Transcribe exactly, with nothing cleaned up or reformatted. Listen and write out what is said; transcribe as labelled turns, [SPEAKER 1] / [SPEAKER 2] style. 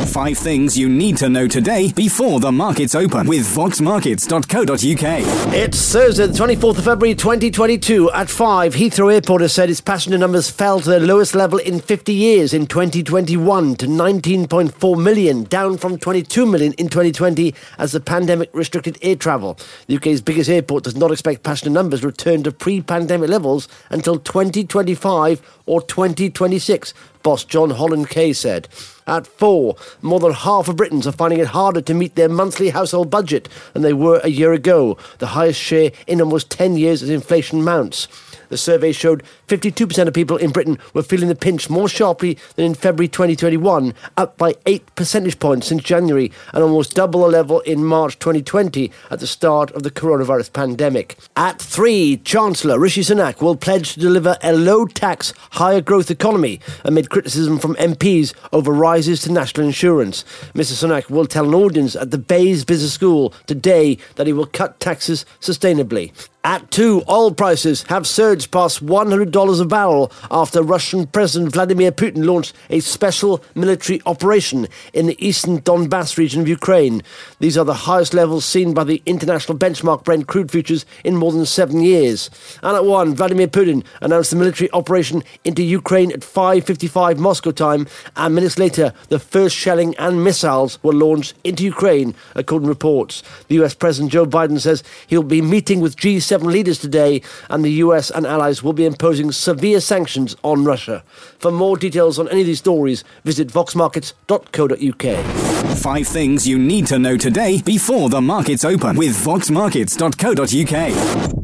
[SPEAKER 1] Five things you need to know today before the markets open with vox markets dot co dot uk.
[SPEAKER 2] It's Thursday, the twenty-fourth of February twenty twenty-two. At five, Heathrow Airport has said its passenger numbers fell to their lowest level in fifty years in twenty twenty-one to nineteen point four million, down from twenty-two million in twenty twenty as the pandemic restricted air travel. The U K's biggest airport does not expect passenger numbers to return to pre-pandemic levels until twenty twenty-five or twenty twenty-six, boss John Holland-Kaye said. At four, more than half of Britons are finding it harder to meet their monthly household budget than they were a year ago, the highest share in almost ten years as inflation mounts. The survey showed fifty-two percent of people in Britain were feeling the pinch more sharply than in February twenty twenty-one, up by eight percentage points since January, and almost double the level in March twenty twenty at the start of the coronavirus pandemic. At three, Chancellor Rishi Sunak will pledge to deliver a low-tax, higher-growth economy amid criticism from M Ps over rises to national insurance. Mister Sunak will tell an audience at the Bayes Business School today that he will cut taxes sustainably. At two, oil prices have surged past one hundred dollars a barrel after Russian President Vladimir Putin launched a special military operation in the eastern Donbass region of Ukraine. These are the highest levels seen by the international benchmark Brent crude futures in more than seven years. And at one, Vladimir Putin announced the military operation into Ukraine at five fifty-five Moscow time, and minutes later, the first shelling and missiles were launched into Ukraine, according to reports. The U S President Joe Biden says he'll be meeting with G seven leaders today, and the U S and allies will be imposing severe sanctions on Russia. For more details on any of these stories, visit vox markets dot co dot uk.
[SPEAKER 1] Five things you need to know today before the markets open with vox markets dot co dot uk.